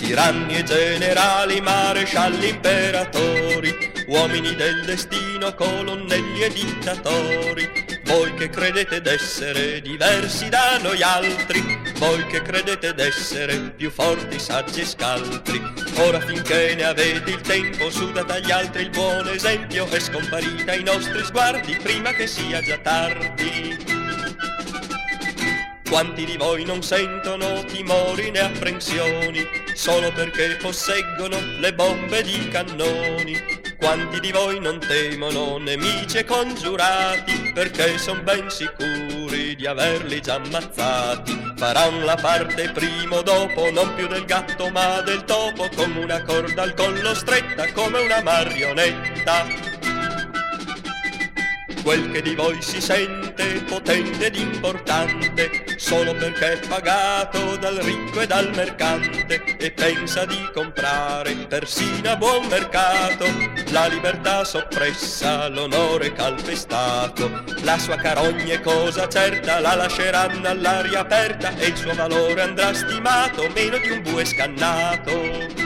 Tiranni e generali, marescialli, imperatori, uomini del destino, colonnelli e dittatori, voi che credete d'essere diversi da noi altri, voi che credete d'essere più forti, saggi e scaltri, ora finché ne avete il tempo sudate agli altri il buon esempio e scomparite ai nostri sguardi prima che sia già tardi. Quanti di voi non sentono timori né apprensioni solo perché posseggono le bombe di cannoni? Quanti di voi non temono nemici e congiurati perché son ben sicuri di averli già ammazzati? Faran la parte prima o dopo, non più del gatto ma del topo, con una corda al collo stretta come una marionetta. Quel che di voi si sente potente ed importante solo perché è pagato dal ricco e dal mercante e pensa di comprare persino a buon mercato la libertà soppressa, l'onore calpestato. La sua carogna è cosa certa, la lasceranno all'aria aperta e il suo valore andrà stimato meno di un bue scannato.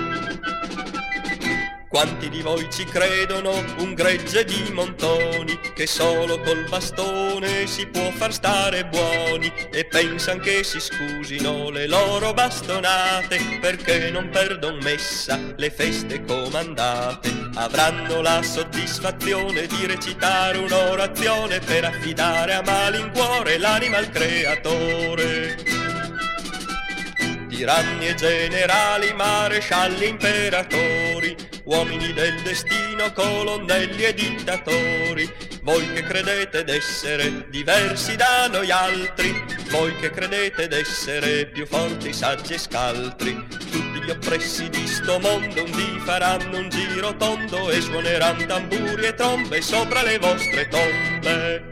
Quanti di voi ci credono un gregge di montoni che solo col bastone si può far stare buoni e pensan che si scusino le loro bastonate perché non perdon messa le feste comandate? Avranno la soddisfazione di recitare un'orazione per affidare a malincuore l'anima al creatore. Tiranni e generali, marescialli, imperatori, uomini del destino, colonnelli e dittatori, voi che credete d'essere diversi da noi altri, voi che credete d'essere più forti, saggi e scaltri, tutti gli oppressi di sto mondo un dì faranno un giro tondo e suoneran tamburi e trombe sopra le vostre tombe.